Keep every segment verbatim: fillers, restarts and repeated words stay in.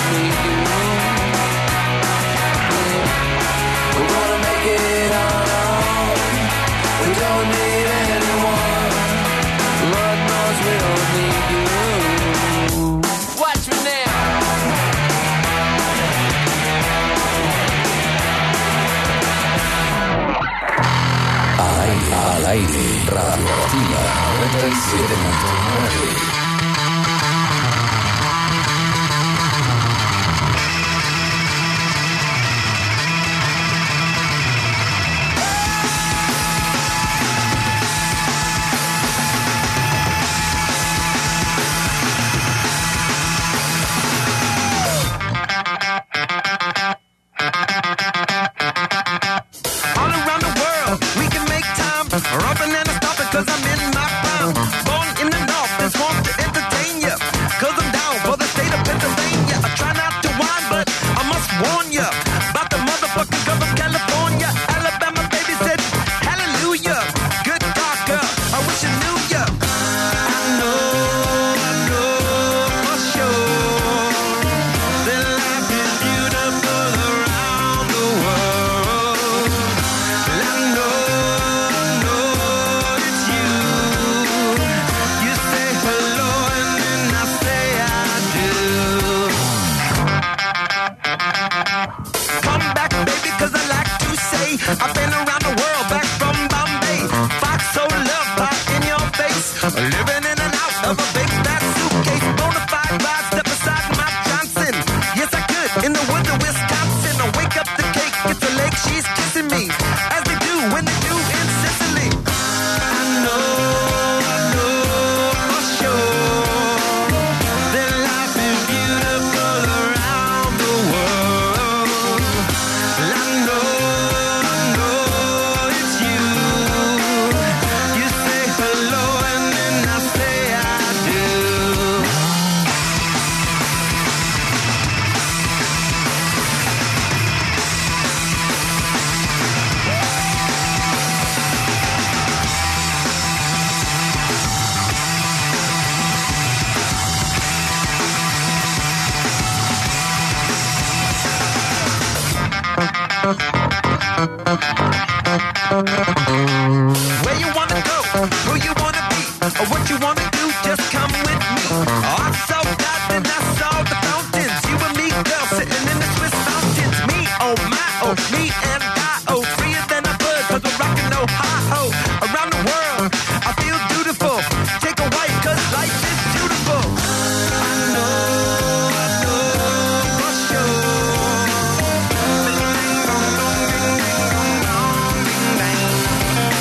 need you. We're gonna make it on our own. We don't need anyone. Lord knows we don't need you. Watch me now. Al aire, radioattiva noventa y siete punto nueve. Where you wanna go, who you wanna be, or what you wanna do, just come with me. Oh, I saw that and I saw the fountains. You and me, girl, sitting in the Swiss mountains. Me, oh my, oh, me and I, oh, freer than a bird, cause we're rockin' Ohio. Around the world, I feel beautiful. Take a white, cause life is beautiful. I know, I know for sure. Ding dong dong, ding ding dong dong, ding dang.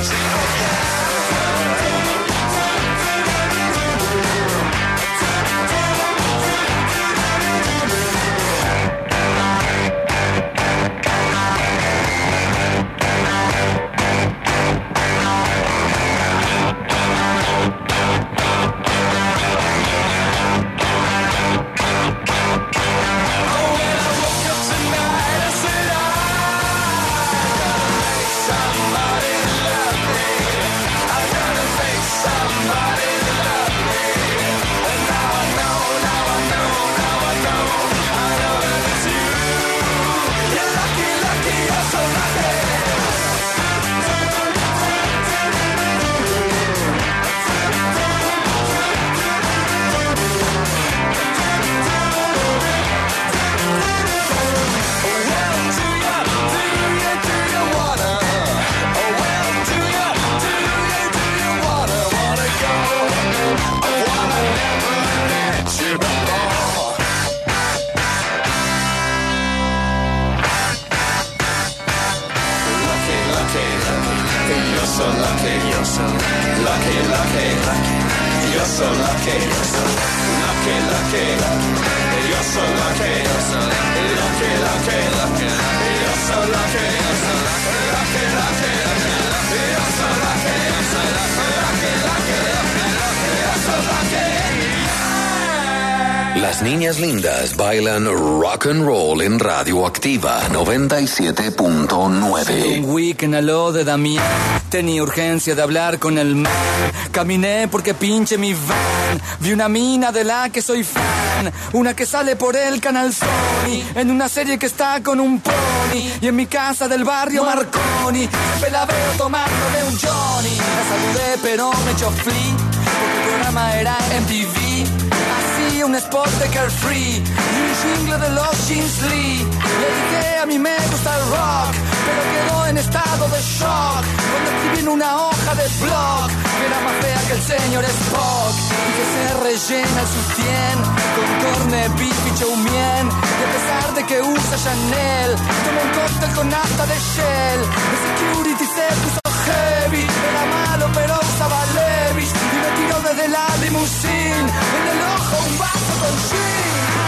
Las niñas lindas bailan rock and roll en Radioactiva noventa y siete punto nueve. Un weekend a lo de Damián, tenía urgencia de hablar con el man. Caminé porque pinche mi van. Vi una mina de la que soy fan, una que sale por el canal Sony, en una serie que está con un pony. Y en mi casa del barrio Marconi, siempre la veo tomándole un Johnny. La saludé pero me echó flea, porque el programa era M T V. Hacía un spot de Carefree y un jingle de los Jeans Lee. Le dije a mí me gusta el rock, pero quedó en estado de shock cuando escribí en una hoja de blog que era más fea que el señor Spock y que se rellena el sustien con corned beef y chow mein. Y a pesar de que usa Chanel, toma un cóctel con nafta de Shell. El security se puso heavy, era malo pero usaba Levi's y me tiró desde la limusine, en el ojo un vaso con gin.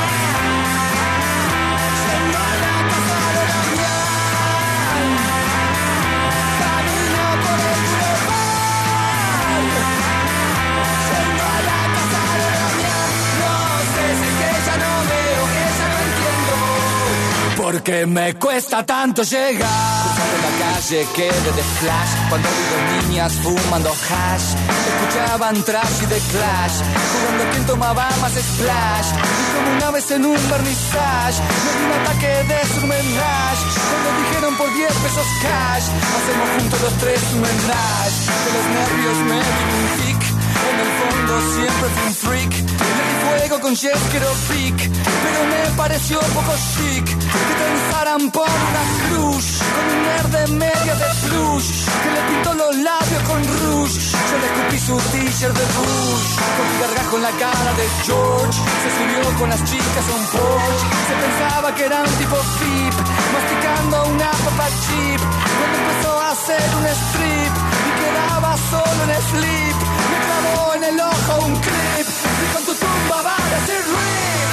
Yendo a la casa de Damián, camino por el boulevard. Yendo a la casa de Damián, no sé si es que ya no veo, que ya no entiendo porque me cuesta tanto llegar. Cruzando la calle quedé de flash cuando vi dos niñas fumando hash. Escuchaban trash y de Clash, jugando a quien tomaba más splash. Y como una vez en un vernissage me di un ataque de surmenage cuando dijeron por diez pesos cash hacemos juntos los tres un menage. De los nervios me di un tic, en el fondo siempre fui un freak. Le di fuego con Jeskero Pick, pero me pareció poco chic que pensaran por una cruz con un nerd de media de plush que le pintó los labios con rouge. Yo le escupí su t-shirt de Bush con un gargajo en la cara de George. Se subió con las chicas a un Porsche, se pensaba que era un tipo VIP masticando una papa chip cuando empezó a hacer un strip y quedaba solo en sleep. Me clavó en el ojo un clip y con tu tumba va a decir rip.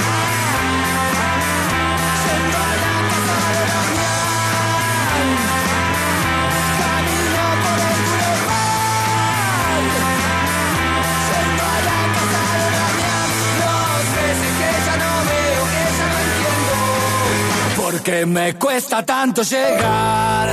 Yendo a la casa de Damián, camino por el boulevard. Yendo a la casa de Damián, no sé si es que ya no veo, que ya no entiendo porque me cuesta tanto llegar.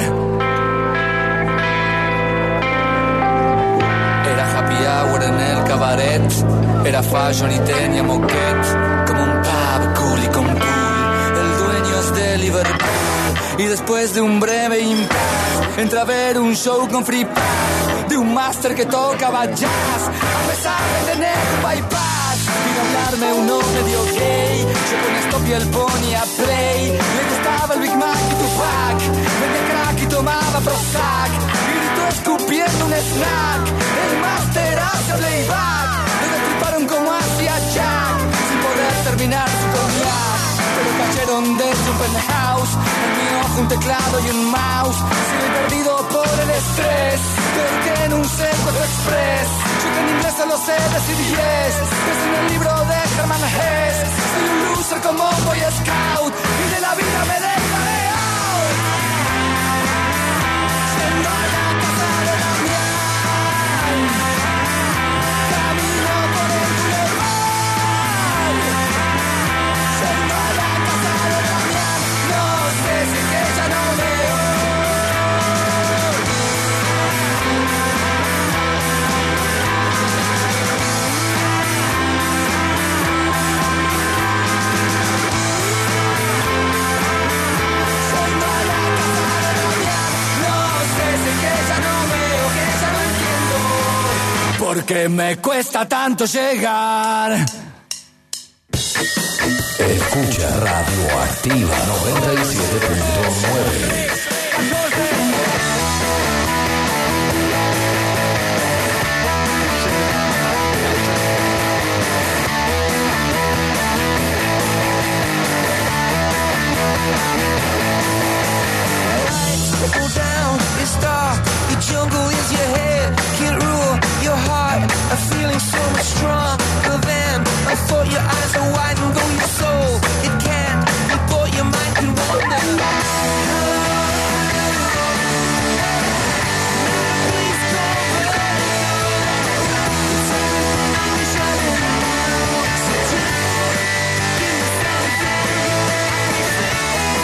Happy hour en el cabaret, era fashion y tenía moquette, como un pub cool y con pool. El dueño es de Liverpool y después de un breve impasse entra a ver un show con free pass de un máster que tocaba jazz a pesar de tener un bypass. Vino a hablarme uno medio gay, yo con esto y el pony a play. Le gustaba el Big Mac y Tupac, vendía crack y tomaba Prozac y gritó escupiendo un snack. El máster hace playback, le destriparon como hacía Jack sin poder terminar su cognac. Pero cayeron desde un penthouse, en mi ojo un teclado y un mouse. Sigo perdido por el estrés, porque scout y de la vida me dejaré out. Yendo a la casa de Damián, camino por el boulevard. Yendo a la casa de Damián, no sé si es que ya no veo. Porque me cuesta tanto llegar. Escucha Radioactiva noventa y siete punto nueve. Go down, it's dark, the jungle is your head, can't rule your heart, a feeling so much stronger than I thought. Your eyes are wide and go your soul, it can't be bought, your mind can wander. Please come back. It's everything I wish I knew. So just give me something I can say.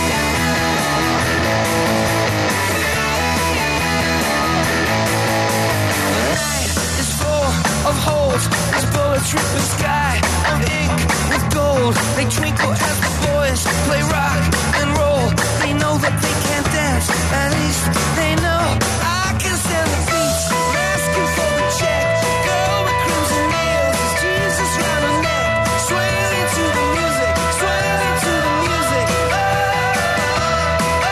Of holes, there's bullets ripping sky of ink with gold. They twinkle as the boys play rock and roll. They know that they can't dance, at least they know I can stand the beat. Asking for a check, girl with crimson nails, is Jesus round her neck, swaying to the music, swaying to the music. Oh, oh,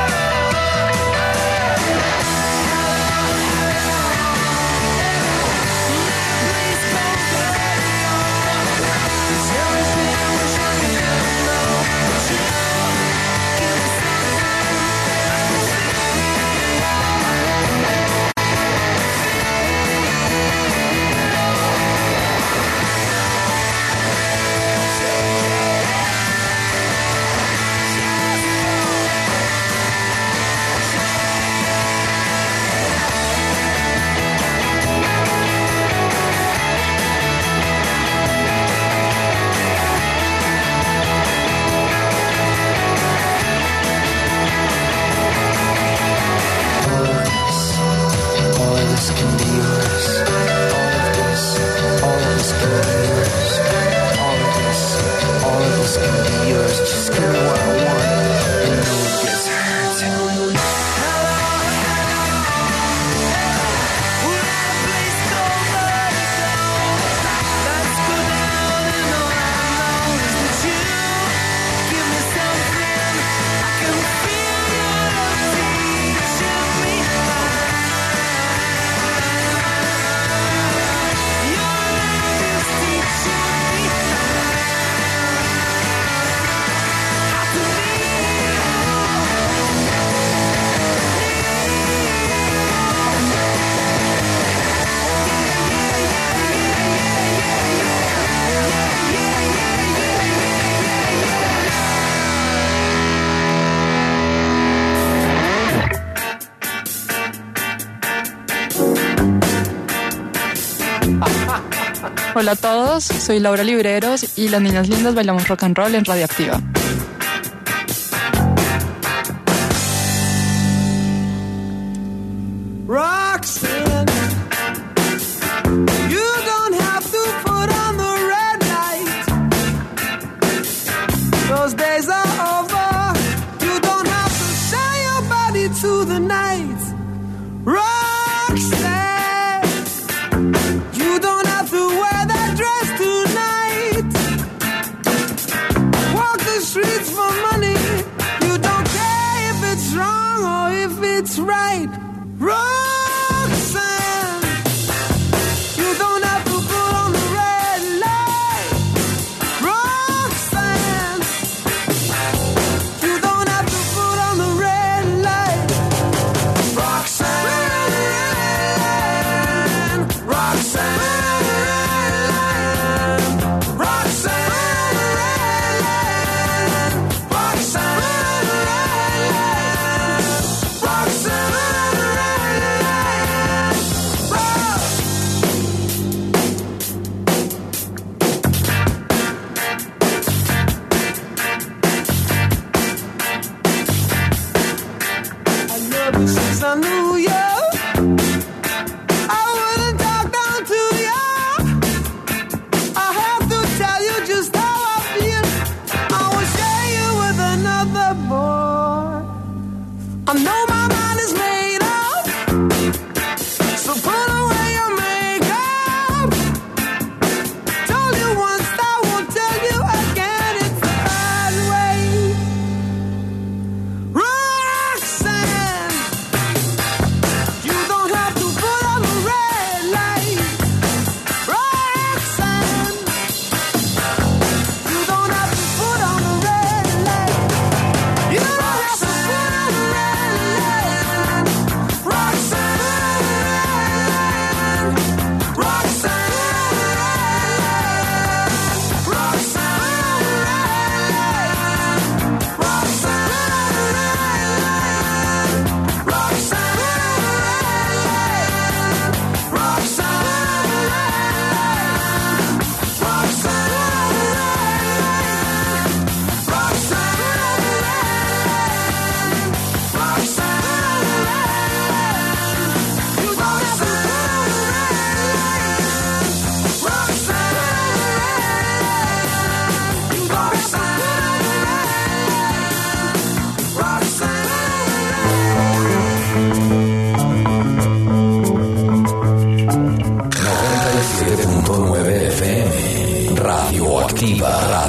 Hola a todos, soy Laura Libreros y las niñas lindas bailamos rock and roll en Radioactiva. Roxanne, you don't have to put on the red light. Those days are over. You don't have to sell your body to the night. Roxanne, you don't have to wear that dress tonight. Walk the streets for money. You don't care if it's wrong or if it's right. Roxanne,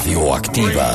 Radioactiva.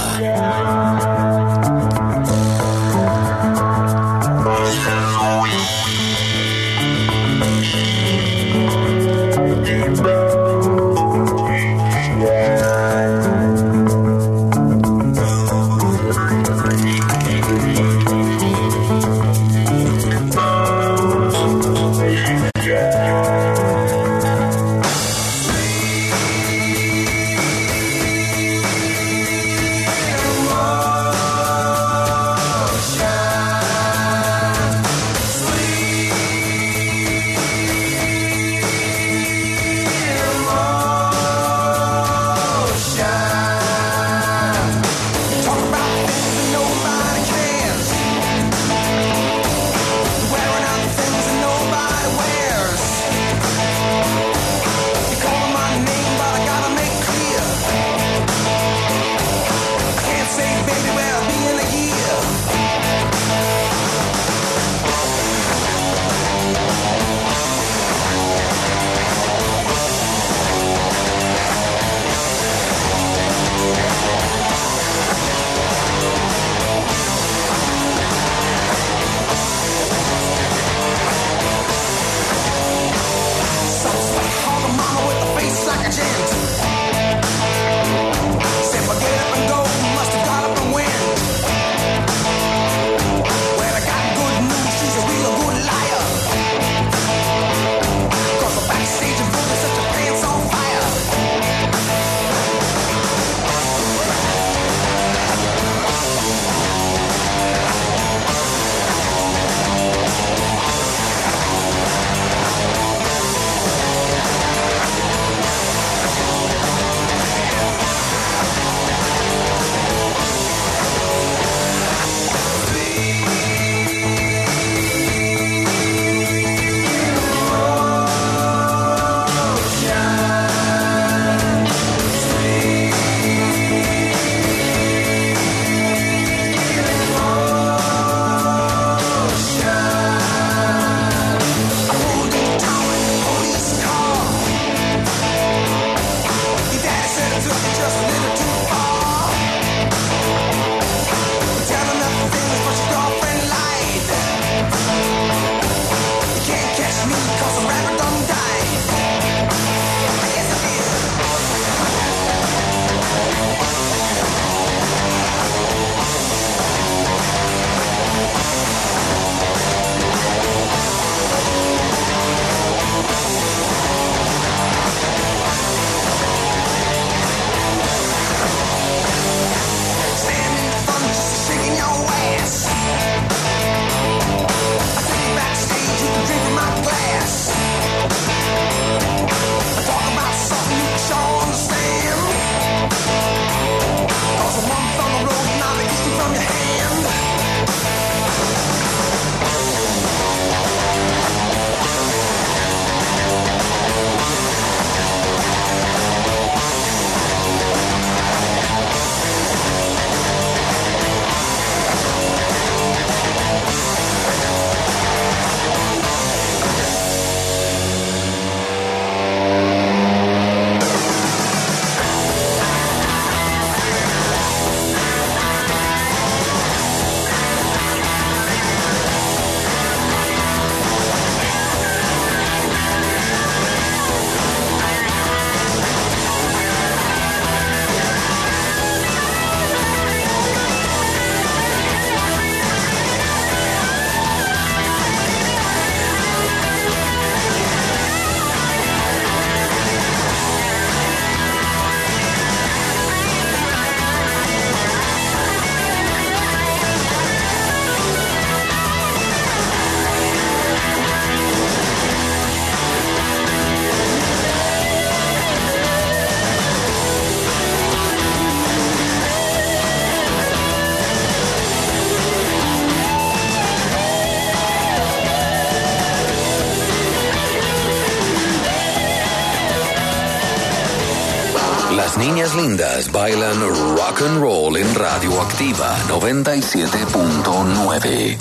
Las niñas lindas bailan rock and roll en Radioactiva noventa y siete punto nueve.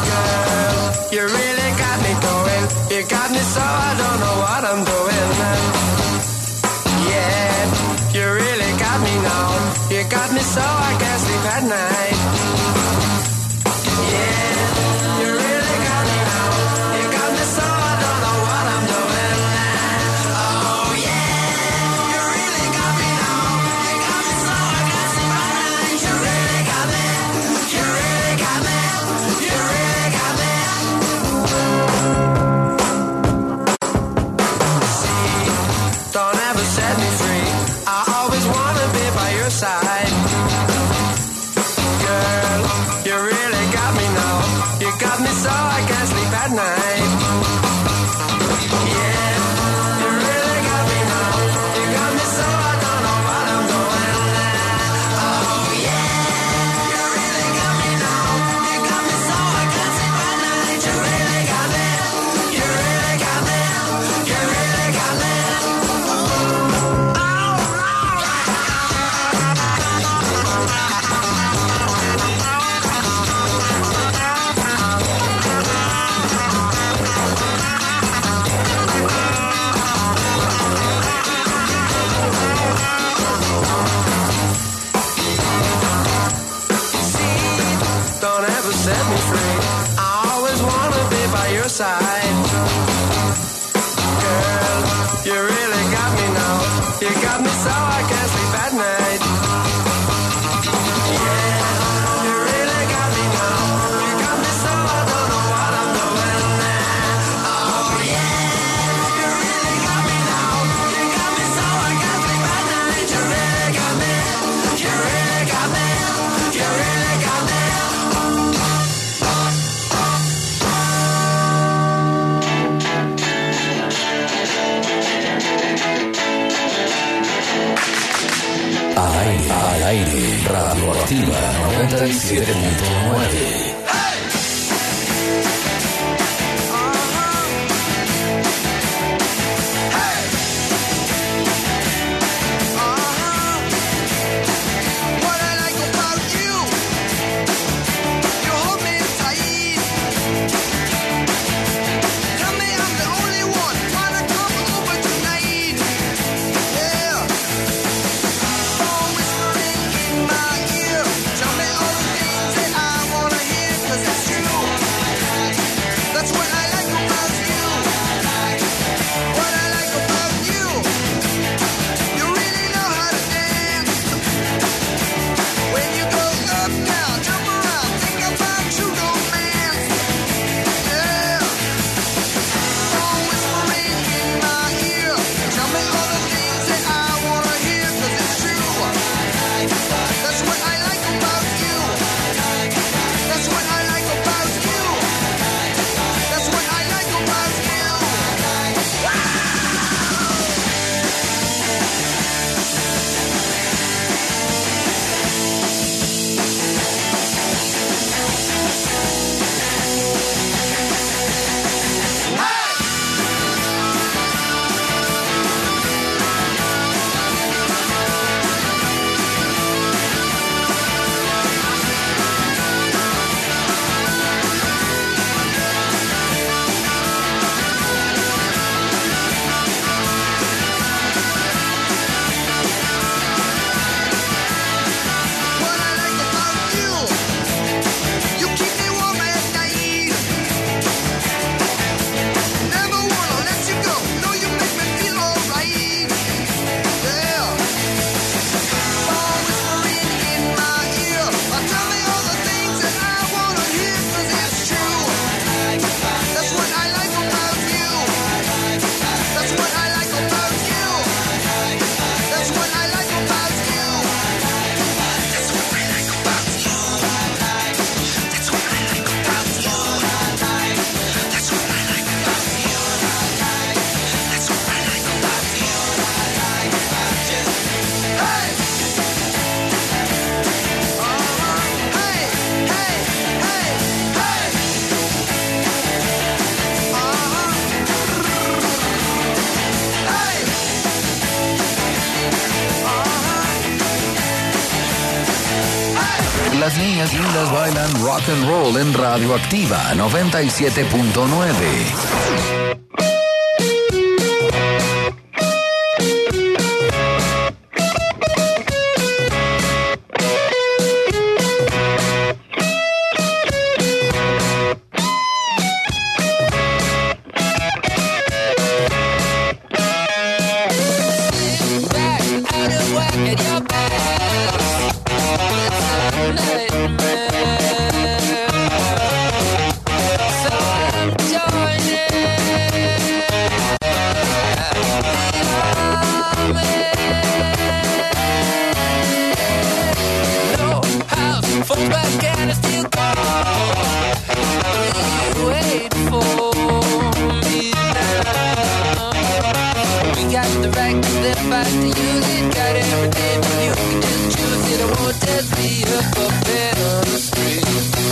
You really got me going. You got me so I don't know what I'm doing. Yeah, you really got me now. You got so I can't sleep at night. Yeah, you really got me now. You got me so I don't know what I'm doing. Oh yeah, you really got me now. You got me so I can't sleep at night. You really got me. You really got me. You really got me. See, don't ever set me free. I always wanna be by your side. Girl, you really got me now. You got me so I can't sleep at night. Yeah, you really got me now. You got me so I don't know what I'm doing. Oh yeah, you really got me now. You got me so I can't sleep at night. You really got me. You really got me. You really got me. Don't ever set me free. I always wanna be by your side. Girl, you really got me now. You got me so I can't sleep at night. Yeah, you really got me now. You got me so I don't know what I'm doing. Oh yeah, you really got me now. You got me so I can't sleep at night. You really got me. You really got me. You really got me. Al aire, al aire, Radioactiva noventa y siete punto nueve. What I like about you, you hold me tight. Tell me I'm the only one. Wanna come over tonight? Yeah. Phone whispering in my ear. Tell me all the things that I wanna hear, 'cause it's true. That's what I like about you. What I like about you, you really know how to dance. When you go up, down, jump around, think about true romance. Yeah. Phone whispering in my ear. Tell me all the things that I wanna hear, 'cause it's true. That's what I like about you. That's what I like about you. That's what I like about you. What I like about you, you keep me warm at night. Never wanna let you go. No, you make me feel alright. Yeah. Phone whispering in my ear. Tell me all the things that I wanna hear, 'cause it's true. That's what I like about you. That's what I like about you. That's what I like about you. That's what I like about you. That's what I like about you. That's what I like about you. That's what I like about you. Hey! Uh-huh. Hey, hey, hey, hey! Uh-huh. Hey! Uh-huh. Las niñas lindas bailan rock and roll en Radioactiva noventa y siete punto nueve. the right to live, fight to use it. Got every day, but you can just choose it. I won't just be a puppet on the street.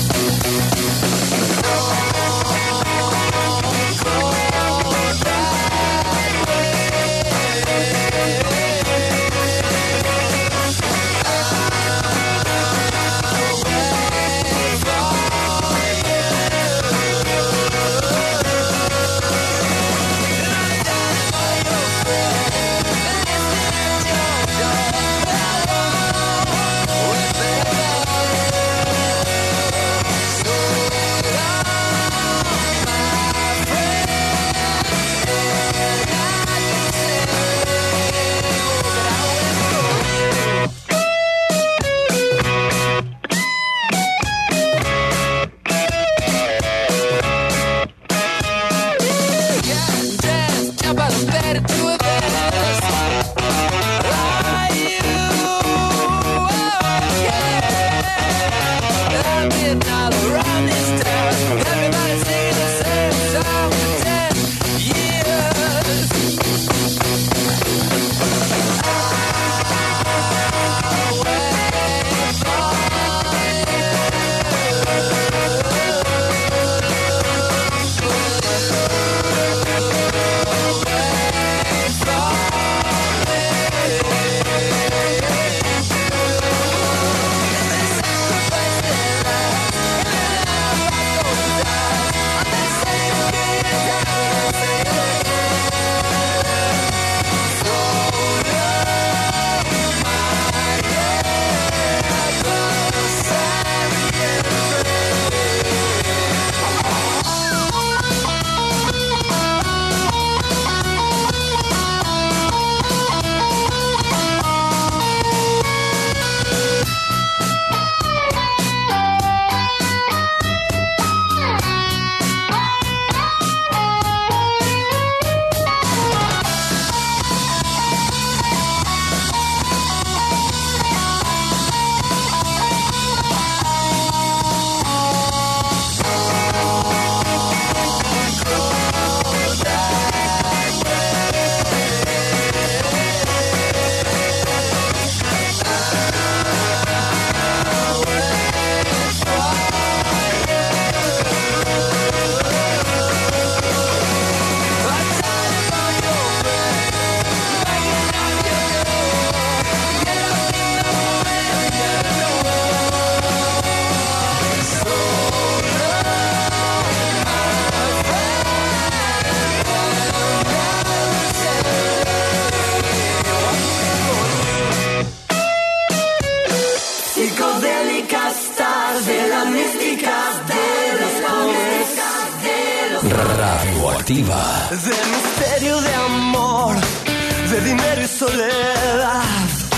Radioactiva. De misterio, de amor, de dinero y soledad.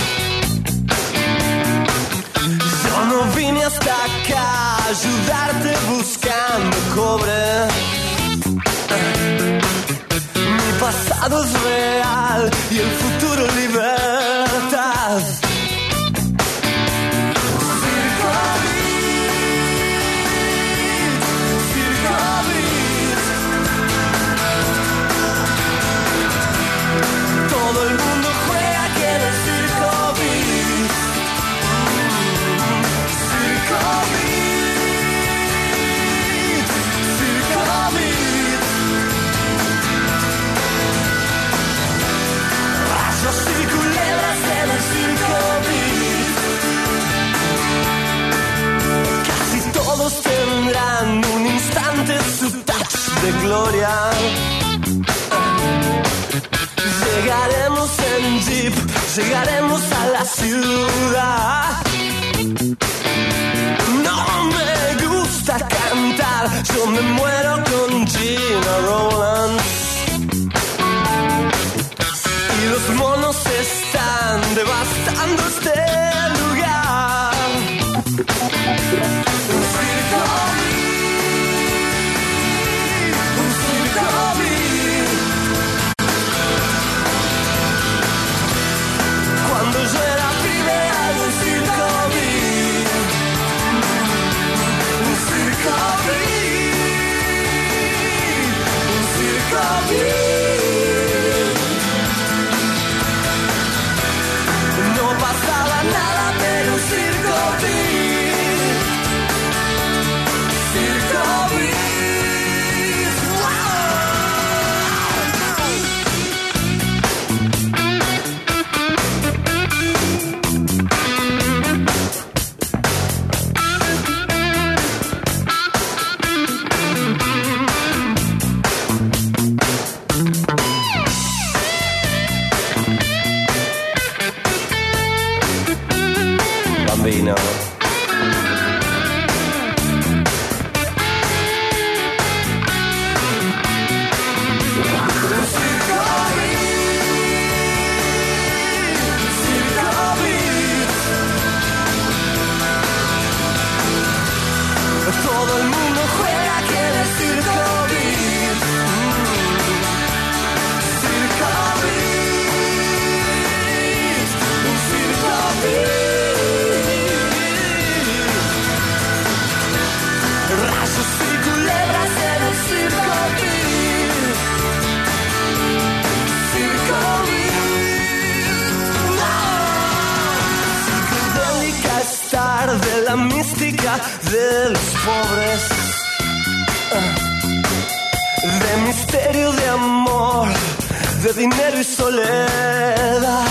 Yo no vine hasta acá a ayudarte buscando cobre. Mi pasado es real y el futuro libertad. Todo el mundo juega aquí en el Circo Beat. Circo Beat. Circo Beat. Rayos y culebras en el Circo Beat. Casi todos tendrán un instante su touch de gloria. Llegaremos en jeep, llegaremos a la ciudad. No me gusta cantar, yo me muero con Gina Rowlands. Y los monos están devastando este lugar. Un circo, un circo. Cuando yo era pibe hay un circo beat. Un circo beat. Un circo beat. de los pobres, de misterio, de amor, de dinero y soledad.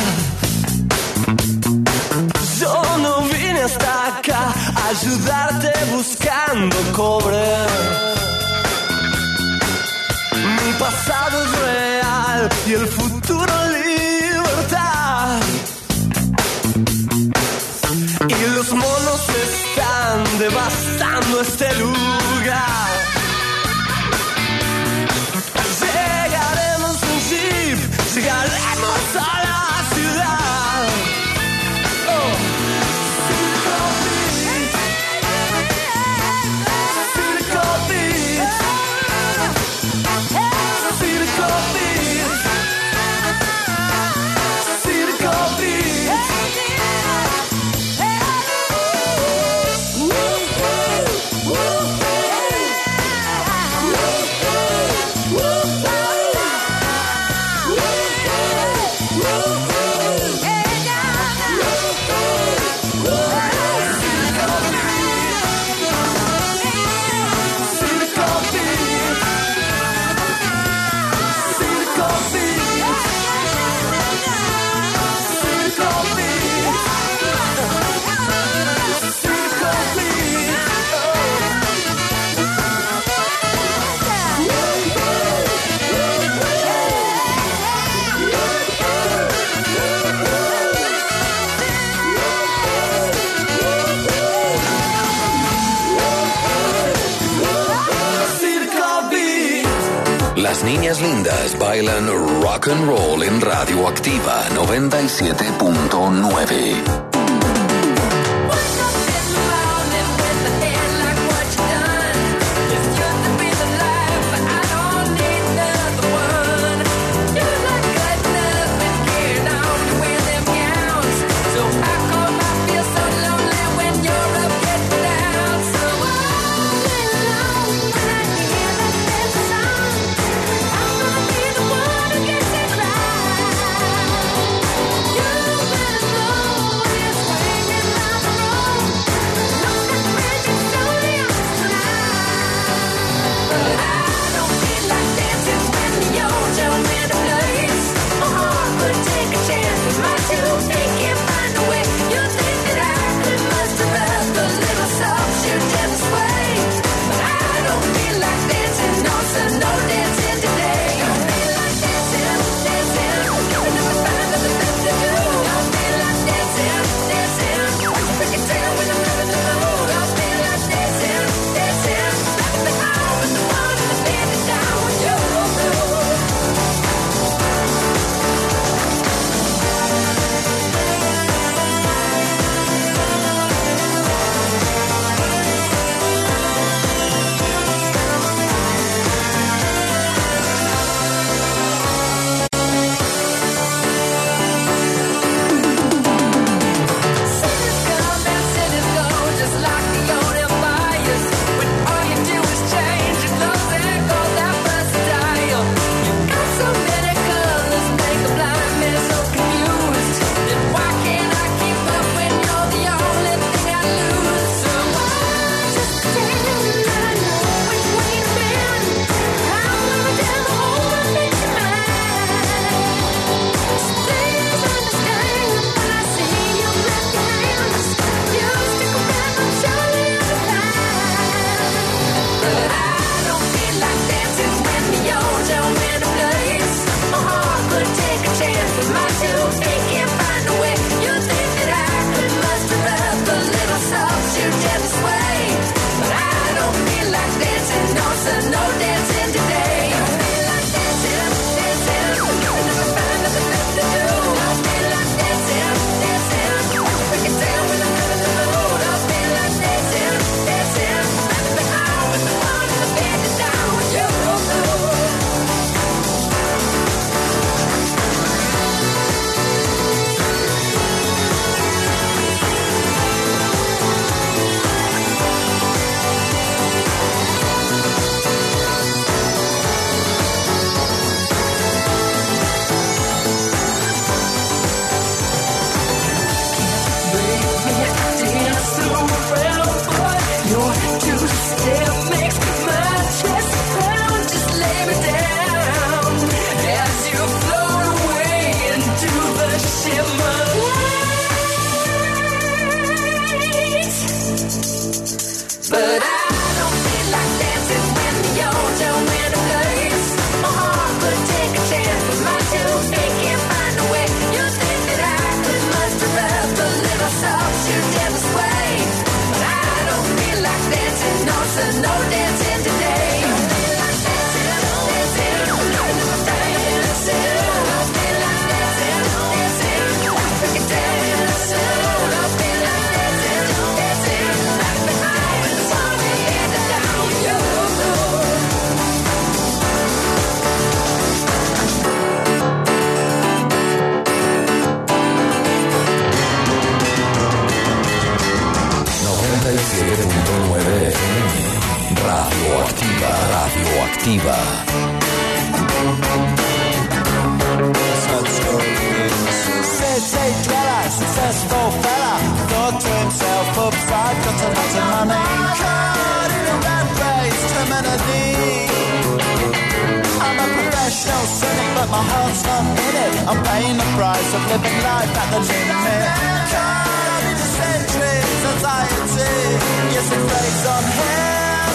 Yo no vine hasta acá a ayudarte buscando cobre. Mi pasado es real y el futuro libertad. Y los monos están devastando este lugar. Llegaremos en jeep, llegaremos a la ciudad. Oh. Circo Beat, Circo Beat, Circo Beat. Las niñas lindas bailan rock and roll en Radioactiva noventa y siete punto nueve. Radioactiva. City dweller, successful fella, thought to himself, oops, I've got a lot of money. Caught in a rat race, terminally. I'm a professional cynic, but my heart's not in it. I'm paying the price of living life at the limit. Caught in a centuries, anxiety. Yes, it plays on him.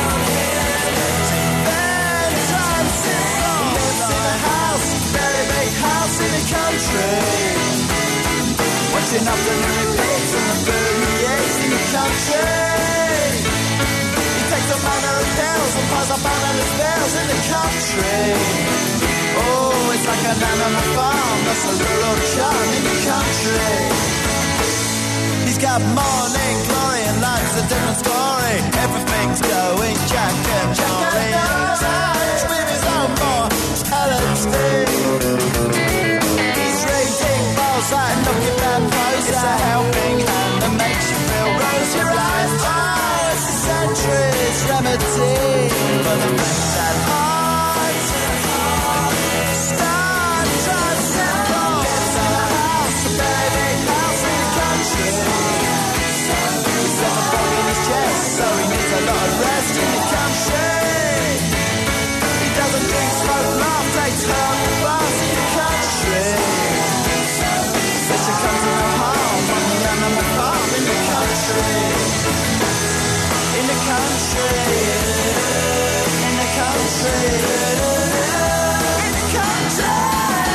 Then time syndrome. Lives in a house, very big house in the country. Watching afternoon repeats and the food he eats in the country. He takes a manner of pills and piles up bananas bills in the country. Oh, it's like an animal farm, that's a rural charm in the country. He's got morning glory and life's a different story. Everything's going Jack and Jory. Touch with his own mortality. He's reading balls and looking at prose. It's a helping hand that makes you feel rosy blind. Oh, it's a century's remedy for the best at heart. Star Trek syndrome. Lives in a house, a very big house in the country. He's got a bug in his chest, so he needs a lot of rest in the country. He doesn't drink, smoke, laugh, takes herbal baths in the country. Says she comes to no harm on the animal farm in the country. In the country. In the country. In the country.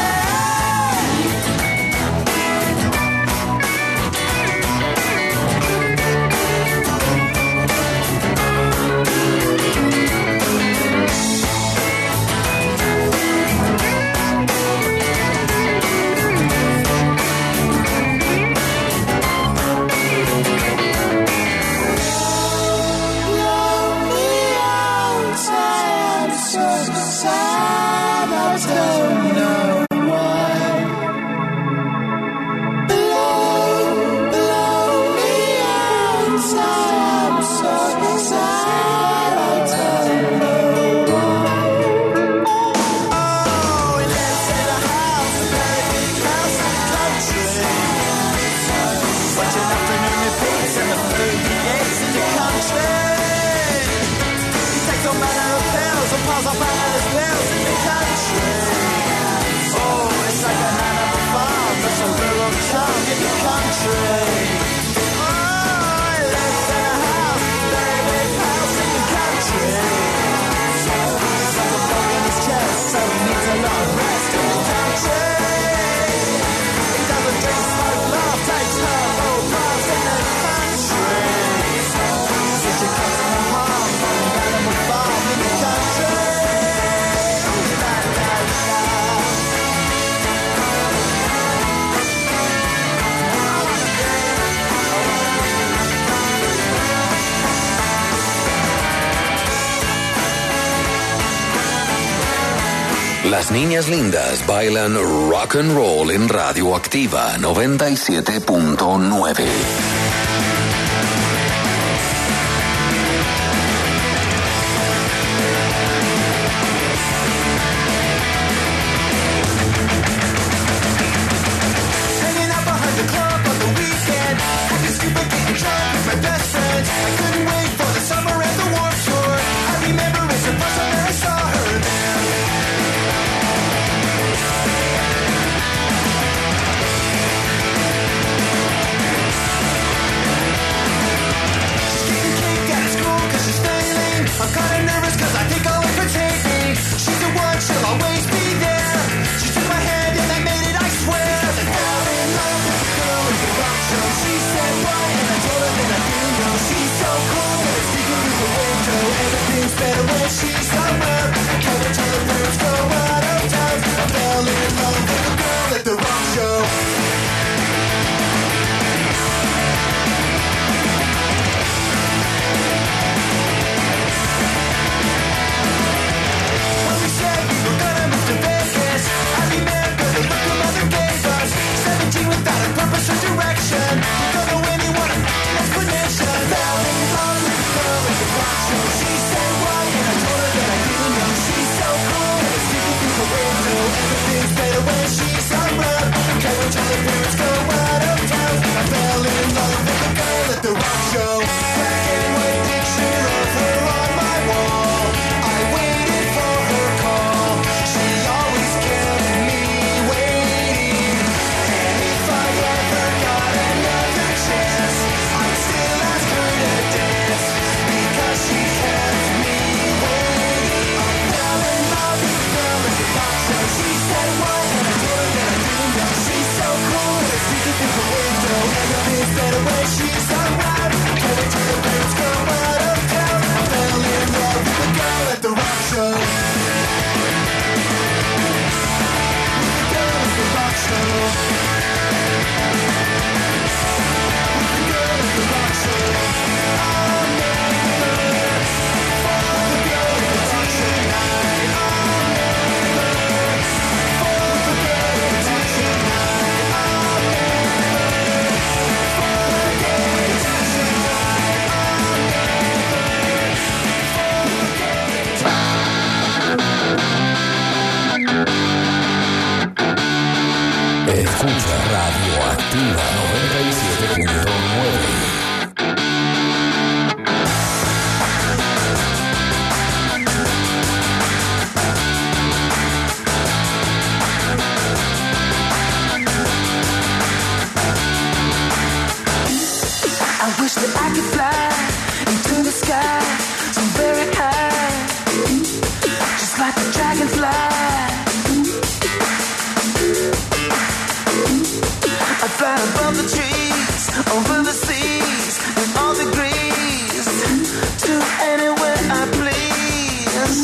Las niñas lindas bailan rock and roll en Radioactiva noventa y siete punto nueve. I Escucha Radioactiva noventa y siete punto nueve. I wish that I could fly into the sky so very high, just like a dragonfly. I'd fly above the trees, over the seas, and all degrees, to anywhere I please.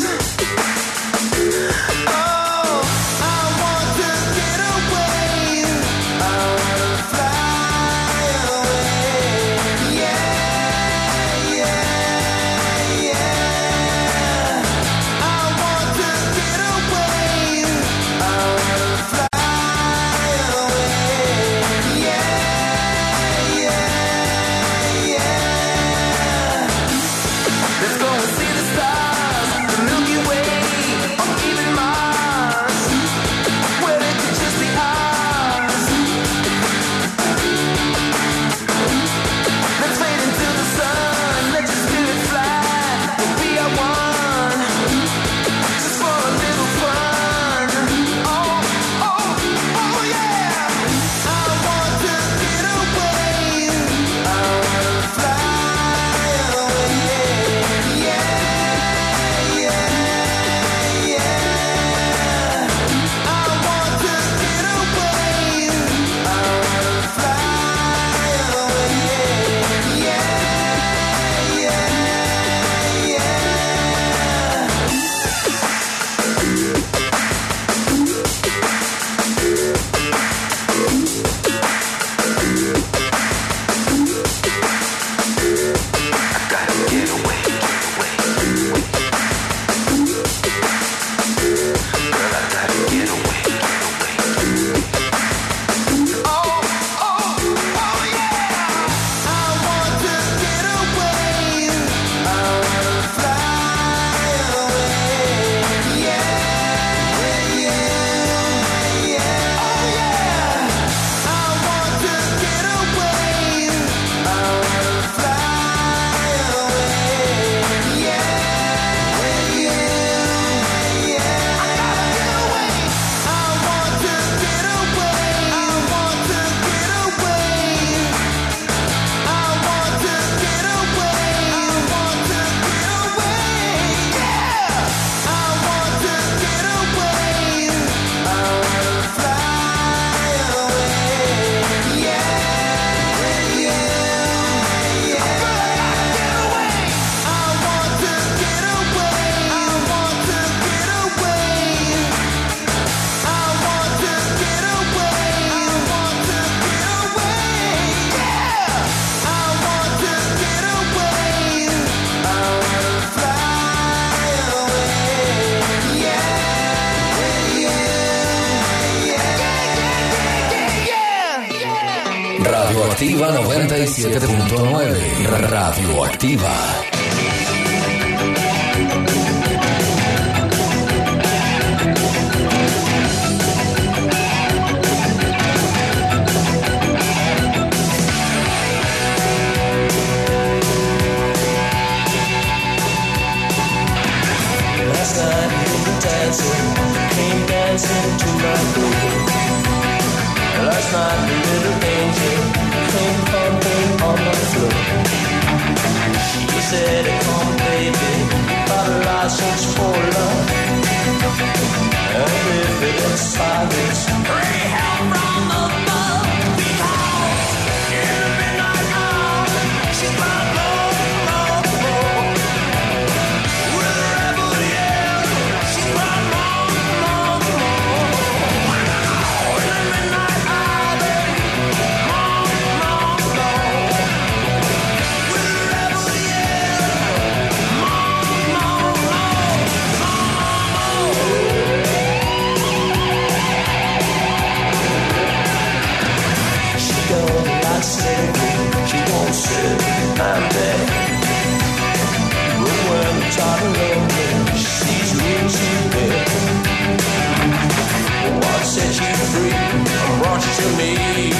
Oh, I want to get away. I want to fly away. Yeah, yeah, yeah. I want to get away. I want to fly away. Yeah, yeah, yeah. Let's go and see the stars, the Milky Way, or even Mars, where it could just be ours. Let's fade into the sun, let your spirit fly, we'll be our one, just for a little fun. Oh, oh, oh yeah. I want to get away. I want to fly away. Yeah, yeah, yeah. I want to get away. I want to fly away. Yeah, yeah, yeah. I gotta get away, get away. Girl, I gotta get away, get away. Oh, oh, oh yeah. I want to get away. I want to fly away. Yeah, yeah, yeah. Oh yeah. I want to get away. I want to fly away. Yeah, yeah, yeah. I gotta get away. I want to get away. I want to get away. I want to get away. I want to get away. Yeah. I want to get away. I want to fly away. Yeah, yeah, yeah. Get away. I want to get away. I want to get away. I want to get away. I want to get away. Yeah. I want to get away. I want to fly away. Yeah, yeah, yeah, yeah, yeah. Radioactiva noventa y siete punto nueve. Radioactiva. Last night you were dancing, came dancing to my room. Last night the little angel came pumping on my floor. You said, come baby, got a license for love. And if it inspires, pray help from above. Because in the midnight hour, she's my love, love, love. With a rebel yell, she's my love, love, love. In the midnight hour, love, love, love. With a rebel yell, love, love, love, love. to me.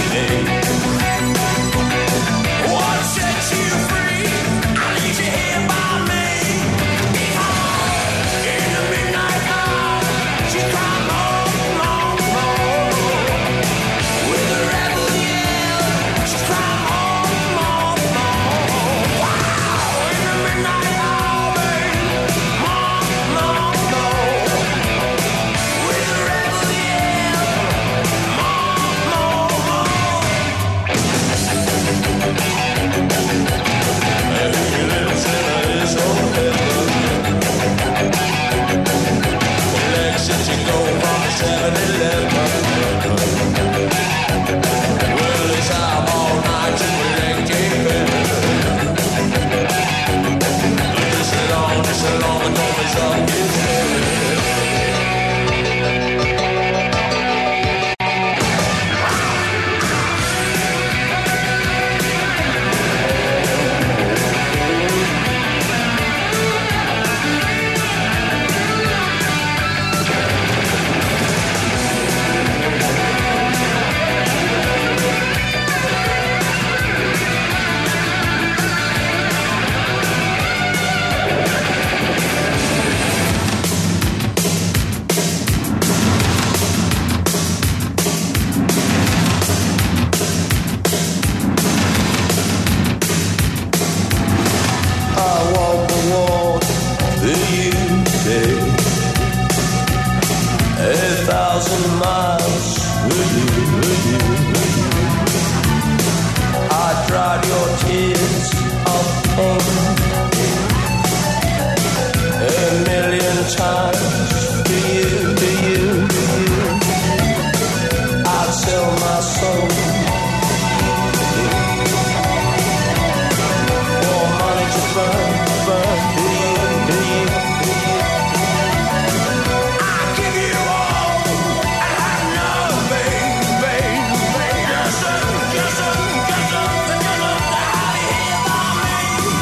What sets you free? I need you here by me. Because in the midnight hour, she cried more, more, more. With a rebel yell, she cried more, more, more. Wow! In the midnight hour, babe, more, more, more. With a rebel yell, more, more, more. Every little sinner is on heaven. Next since you go from the seven eleven. Well, it's out all night to collect a better. Just sit on, just sit on, and don't miss up his head. I walk the walk that you take, a thousand miles with you, with you, with you. I dried your tears of pain a million times to you, to you, to you. I'd sell my soul for money to burn, burn, to you, to you, to you. I give you all and have nothing, babe, babe. Yes, sir, yes, sir, yes, sir, and you look down here by me.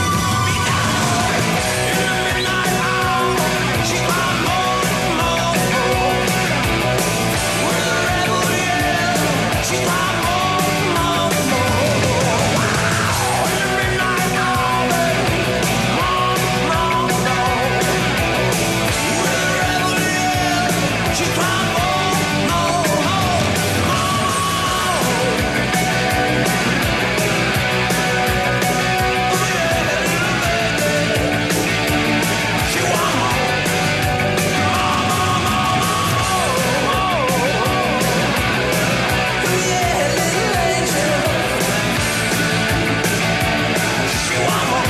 In the midnight hour, she cried more, more, more. With a rebel yell, she cried more, more, more. Wow, in the midnight hour, babe, more, more, more. With a rebel yell, she cried more, more, more, more. She want more. Yeah, little angel. She want more.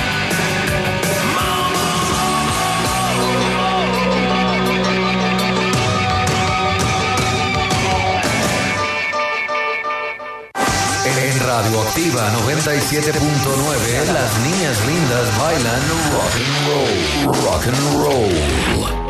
En Radioactiva noventa y siete punto nueve, las niñas lindas bailan rock and roll, rock and roll.